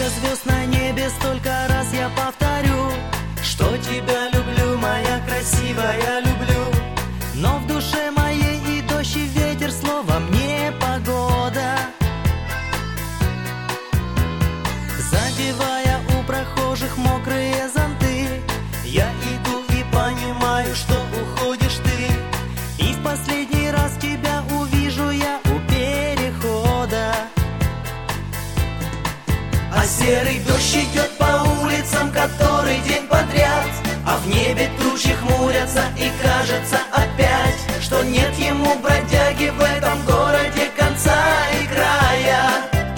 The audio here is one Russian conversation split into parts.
звезд на небе, столько раз я повторю, что тебя люблю, моя красивая, люблю. Но в душе моей и дождь, и ветер, словом не погода. Задевая у прохожих мокрые зонты, я иду и понимаю, что уходишь ты. И в последний раз тебя увижу я у перехода. А серый дождь идет по улицам который день подряд, а в небе тучи хмурятся, и кажется опять, что нет ему, бродяги, в этом городе конца и края.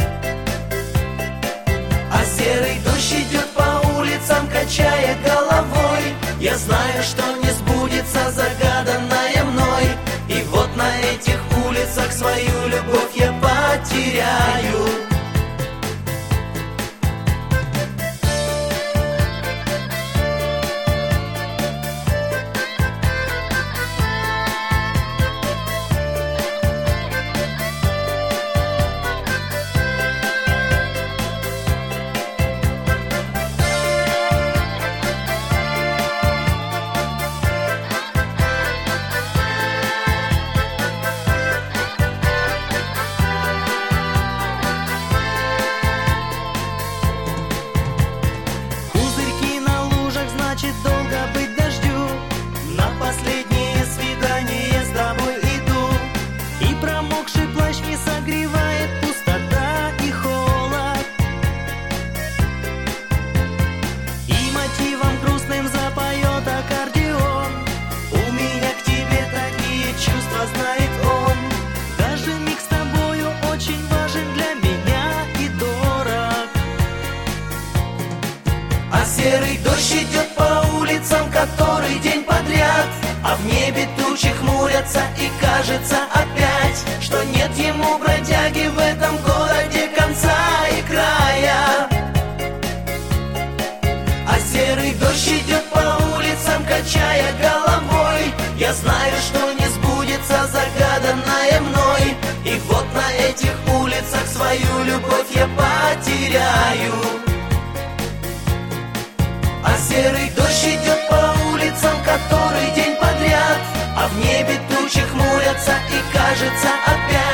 А серый дождь идет по улицам, качая головой. Я знаю, что не сбудется загаданное мной, и вот на этих улицах свою любовь я потеряю. Долго быть дождю, на последнее свидание с тобой иду. И промокший плащ не согревает пустота и холод. И мотивом грустным запоет аккордеон. У меня к тебе такие чувства, знает он. Даже миг с тобою очень важен для меня и дорог. А серый дождь идет по улицам который день подряд, а в небе тучи хмурятся, и кажется опять, что нет ему, бродяги, в этом городе конца и края. А серый дождь идет по улицам, качая головой. Я знаю, что не сбудется загаданное мной, и вот на этих улицах свою любовь я потеряю. А серый дождь идет по улицам который день подряд, а в небе тучи хмурятся, и кажется опять,